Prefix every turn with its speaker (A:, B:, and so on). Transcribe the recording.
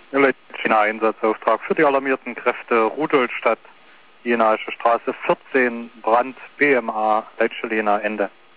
A: Einsatzaustrag für die alarmierten Kräfte Rudolstadt, Jenaische Straße 14, Brand, BMA, Leitschelena, Ende.